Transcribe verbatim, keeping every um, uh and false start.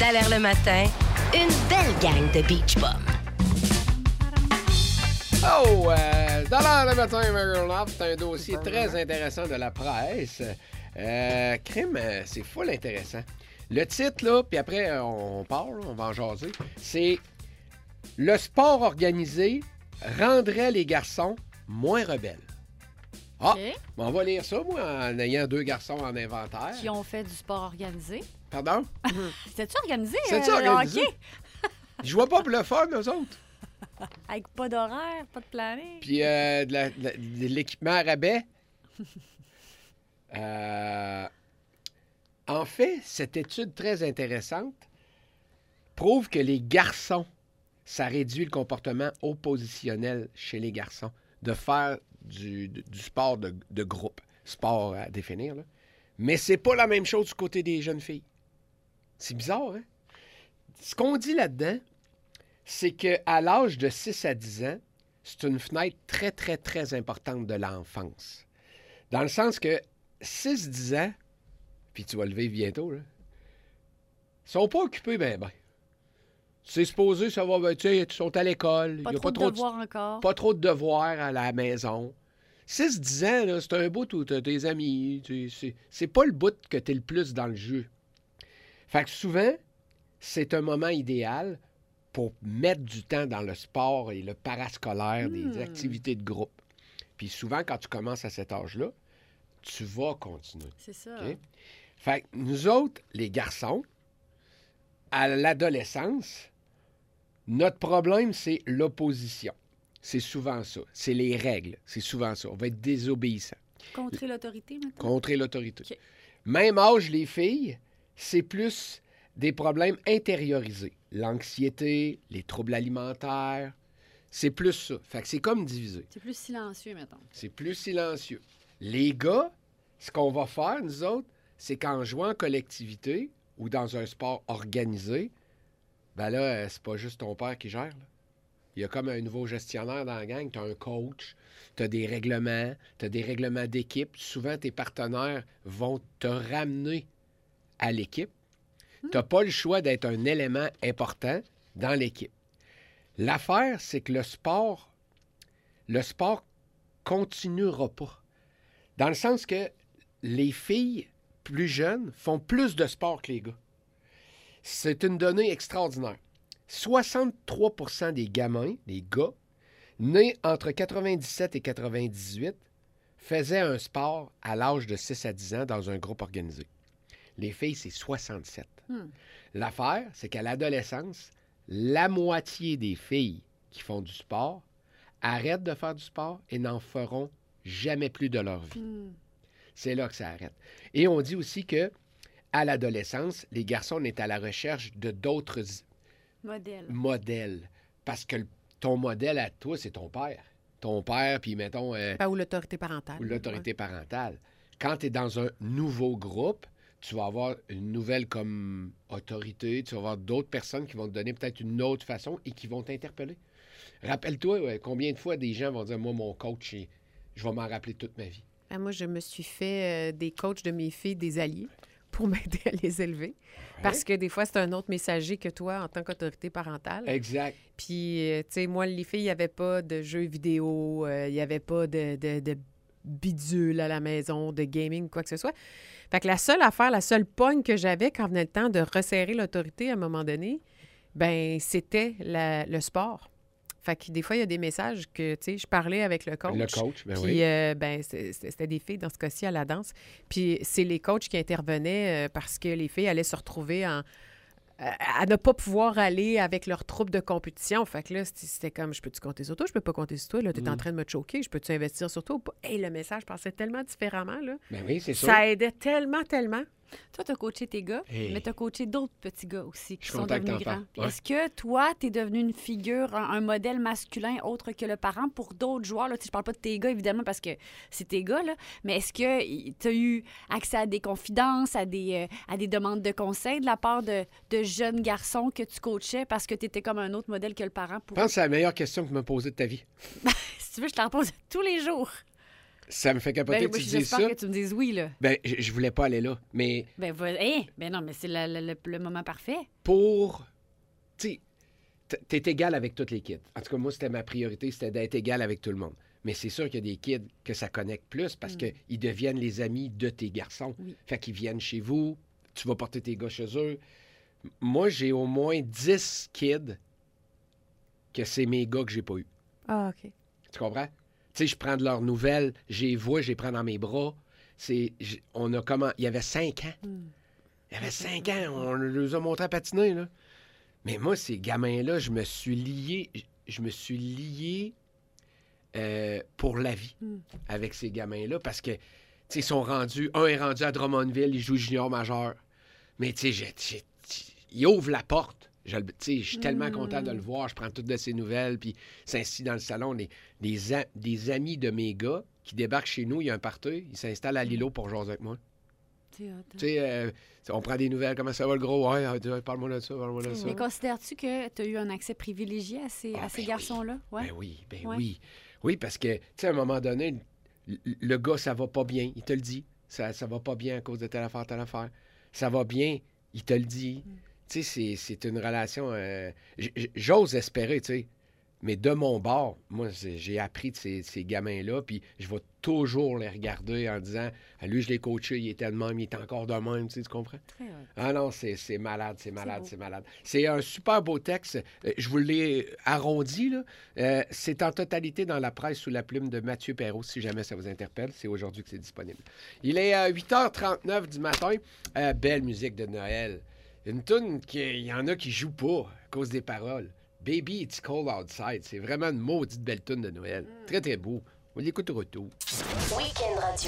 Dallaire le matin, une belle gang de beach bums. Oh, euh, Dallaire le matin, Marie-Laure, c'est un dossier très intéressant de la presse. Euh, crime, c'est full intéressant. Le titre, là, puis après, on parle, on va en jaser, c'est « Le sport organisé rendrait les garçons moins rebelles ». Ah, Okay. on va lire ça, moi, en ayant deux garçons en inventaire. Qui ont fait du sport organisé. Pardon? C'est-tu organisé? C'est-tu euh, organisé? Le hockey? Je vois pas pour le fun, eux autres. Avec pas d'horaire, pas de planning. Puis euh, de, la- de la- de l'équipement à rabais. Euh, en fait, cette étude très intéressante prouve que les garçons, ça réduit le comportement oppositionnel chez les garçons de faire du, du- du sport de, de groupe, sport à définir, là. Mais c'est pas la même chose du côté des jeunes filles. C'est bizarre, hein? Ce qu'on dit là-dedans, c'est qu'à l'âge de six à dix ans, c'est une fenêtre très, très, très importante de l'enfance. Dans le sens que six à dix ans, puis tu vas le vivre bientôt, là, sont pas occupés ben ben. C'est supposé, ça va, ben, tu sais, ils sont à l'école. Pas il y a trop pas de trop devoirs encore. pas trop de devoirs à la maison. six à dix ans, là, c'est un bout où t'as tes amis. tu sais, C'est, c'est pas le bout que t'es le plus dans le jeu. Fait que souvent, c'est un moment idéal pour mettre du temps dans le sport et le parascolaire, des Hmm. activités de groupe. Puis souvent, quand tu commences à cet âge-là, tu vas continuer. C'est ça. OK? Fait que nous autres, les garçons, à l'adolescence, notre problème, c'est l'opposition. C'est souvent ça. C'est les règles. C'est souvent ça. On va être désobéissant. Contrer l'autorité, maintenant? Contrer l'autorité. OK. Même âge, les filles, c'est plus des problèmes intériorisés. L'anxiété, les troubles alimentaires, c'est plus ça. Fait que c'est comme divisé. C'est plus silencieux, mettons. C'est plus silencieux. Les gars, ce qu'on va faire, nous autres, c'est qu'en jouant en collectivité ou dans un sport organisé, ben là, euh, c'est pas juste ton père qui gère, là. Il y a comme un nouveau gestionnaire dans la gang. Tu as un coach, tu as des règlements, tu as des règlements d'équipe. Souvent, tes partenaires vont te ramener à l'équipe. Tu n'as pas le choix d'être un élément important dans l'équipe. L'affaire, c'est que le sport, le sport continuera pas. Dans le sens que les filles plus jeunes font plus de sport que les gars. C'est une donnée extraordinaire. soixante-trois pour cent des gamins, des gars, nés entre quatre-vingt-dix-sept et quatre-vingt-dix-huit, faisaient un sport à l'âge de six à dix ans dans un groupe organisé. Les filles, c'est soixante-sept. Hmm. L'affaire, c'est qu'à l'adolescence, la moitié des filles qui font du sport arrêtent de faire du sport et n'en feront jamais plus de leur vie. Hmm. C'est là que ça arrête. Et on dit aussi que à l'adolescence, les garçons sont à la recherche de d'autres Modèle. modèle. Parce que le- ton modèle à toi, c'est ton père. Ton père, puis mettons, euh, Ben, ou l'autorité parentale. ou l'autorité parentale. Quand tu es dans un nouveau groupe, tu vas avoir une nouvelle comme autorité, tu vas avoir d'autres personnes qui vont te donner peut-être une autre façon et qui vont t'interpeller. Rappelle-toi, ouais, combien de fois des gens vont dire, moi, mon coach, il- je vais m'en rappeler toute ma vie. Ben, moi, je me suis fait euh, des coachs de mes filles, des alliés, pour m'aider à les élever. Parce que des fois, c'est un autre messager que toi en tant qu'autorité parentale. Exact. Puis, euh, tu sais, moi, les filles, il n'y avait pas de jeux vidéo, euh, il n'y avait pas de, de, de bidule à la maison, de gaming, quoi que ce soit. Fait que la seule affaire, la seule pogne que j'avais quand venait le temps de resserrer l'autorité à un moment donné, ben c'était la- le sport. Fait que des fois, il y a des messages que, tu sais, je parlais avec le coach. Le coach, ben Puis, oui. euh, ben, c'est- c'est- c'était des filles, dans ce cas-ci, à la danse. Puis, c'est les coachs qui intervenaient euh, parce que les filles allaient se retrouver en, à, à ne pas pouvoir aller avec leur troupe de compétition. Fait que là, c'était- c'était comme, je peux-tu compter sur toi? Je peux pas compter sur toi. Là, t'es en Mm. train de me choquer. Je peux-tu investir sur toi ou pas? Hey, le message passait tellement différemment, là. Ben oui, c'est ça. Ça aidait tellement, tellement. Toi, tu as coaché tes gars, Hey. mais tu as coaché d'autres petits gars aussi qui Je suis sont content que devenus t'en grands. parles. Ouais. Est-ce que toi, tu es devenu une figure, un, un modèle masculin autre que le parent pour d'autres joueurs? Là, tu sais, je parle pas de tes gars, évidemment, parce que c'est tes gars, là, mais est-ce que tu as eu accès à des confidences, à des, euh, à des demandes de conseils de la part de, de jeunes garçons que tu coachais parce que tu étais comme un autre modèle que le parent? Je Pour... pense que c'est la meilleure question que tu m'as posée de ta vie. Si tu veux, je te la repose tous les jours. Ça me fait capoter Ben, que moi, tu dises j'espère ça. que tu me dises oui, là. Ben, je, je voulais pas aller là. Mais Ben, va- hey, ben non, mais c'est la- la- le, le moment parfait. pour... Tu sais, t'es égal avec tous les kids. En tout cas, moi, c'était ma priorité, c'était d'être égal avec tout le monde. Mais c'est sûr qu'il y a des kids que ça connecte plus parce Mm. qu'ils deviennent les amis de tes garçons. Oui. Fait qu'ils viennent chez vous, tu vas porter tes gars chez eux. Moi, j'ai au moins dix kids que c'est mes gars que j'ai pas eu. Ah, OK. Tu comprends? Tu sais, je prends de leurs nouvelles, je les vois, je les prends dans mes bras. C'est, j- on a comment... Il y avait cinq ans. Mm. Il y avait cinq ans, on les a montrés à patiner, là. Mais moi, ces gamins-là, je me suis lié... je- Je me suis lié euh, pour la vie Mm. avec ces gamins-là parce que, tu sais, ils sont rendus... Un est rendu à Drummondville, il joue junior majeur. Mais, tu sais, j'ai- j'ai- il ouvre la porte. Je, le- tu sais, je suis tellement Mm. content de le voir. Je prends toutes de ses nouvelles, puis s'installe dans le salon. Des, des, a- des amis de mes gars qui débarquent chez nous, il y a un party, ils s'installent à Lilo pour jaser avec moi. C'est hot, hein. Tu sais, euh, on prend des nouvelles, comment ça va le gros? Ouais, ouais, parle-moi de ça, parle-moi de ça. Mais considères-tu que tu as eu un accès privilégié à ces, Ah, à ces ben garçons-là? Ouais. Ben oui, ben Ouais. oui. Oui, parce que, tu sais, à un moment donné, le, le gars, ça va pas bien, il te le dit. Ça, ça va pas bien à cause de telle affaire, telle affaire. Ça va bien, il te le dit. Mm. Tu sais, c'est- c'est une relation... euh, j- j- J'ose espérer, tu sais. Mais de mon bord, moi, c'est- j'ai appris de ces, ces gamins-là, puis je vais toujours les regarder en disant ah, lui, je l'ai coaché, il était de même, il est encore de même, tu sais, tu comprends? Très hot. Ah non, c'est c'est malade, c'est malade, beau. c'est malade. C'est un super beau texte. Euh, Je vous l'ai arrondi, là. Euh, c'est en totalité dans la presse sous la plume de Mathieu Perrault, si jamais ça vous interpelle. C'est aujourd'hui que c'est disponible. Il est à huit heures trente-neuf du matin. Euh, belle musique de Noël. Une toune qu'il y en a qui jouent pas à cause des paroles. Baby, it's cold outside. C'est vraiment une maudite belle toune de Noël. Très, très beau. On l'écoute au retour. Week-end Radio.